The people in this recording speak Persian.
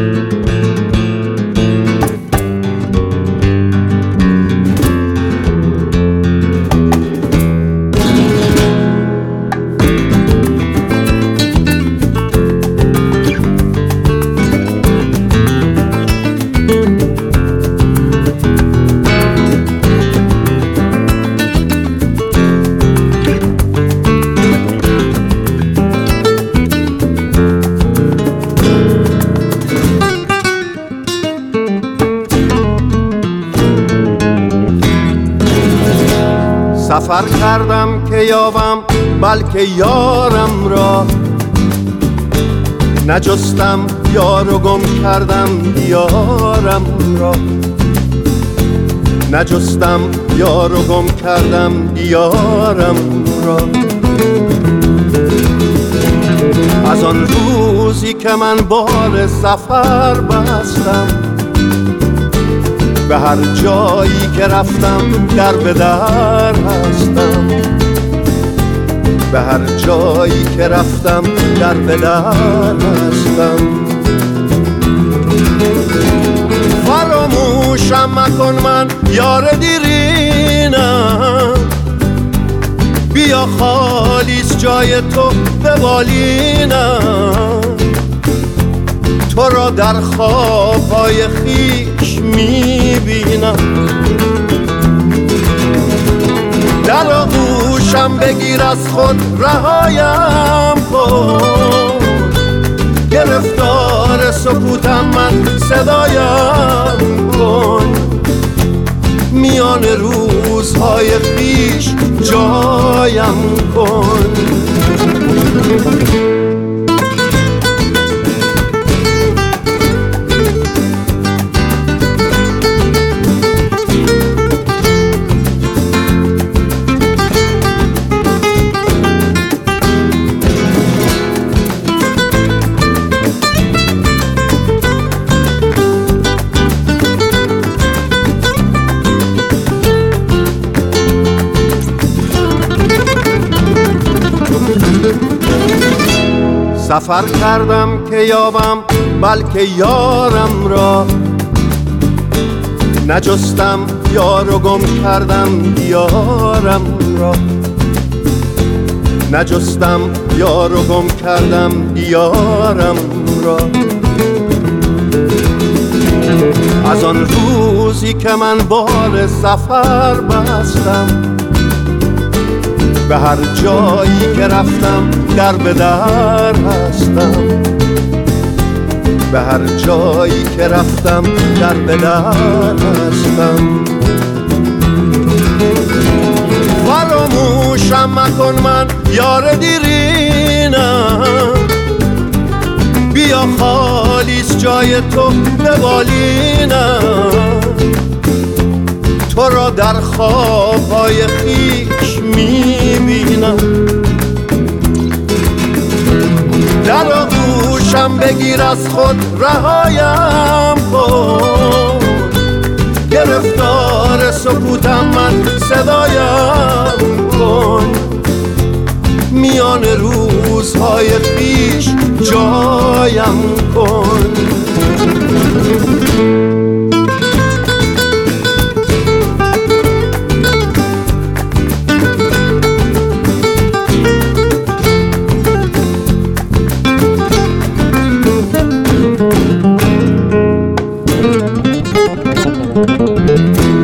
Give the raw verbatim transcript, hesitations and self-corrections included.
سفر کردم که یابم بلکه یارم را، نجستم یار و گم کردم دیارم را، نجستم یار و گم کردم دیارم را. از آن روزی که من بار سفر بستم، به هر جایی که رفتم در به در هستم، به هر جایی که رفتم در به در هستم. فراموشم مکن من یار دیرینم، بیا خالیست جای تو به بالینم. تو را در خوابهای خویش میبینم، در آغوشم بگیر از خود رهایم کن. گرفتار سکوتم من صدایم کن، میان روزهای خویش جایم کن. سفر کردم که یابم بلکه یارم را، نجستم یار و گم کردم دیارم را، نجستم یار و گم کردم دیارم را. از آن روزی که من بار سفر بستم، به هر جایی که رفتم در به در هستم، به هر جایی که رفتم در به در هستم. فراموشم مکن من یار دیرینم، بیا خالیست جای تو به بالینم. تو را در خوابهای خویش میبینم، در آغوشم بگیر از خود رهایم کن. گرفتار سکوتم من صدایم کن، میان روزهای خویش جایم کن. Thank you.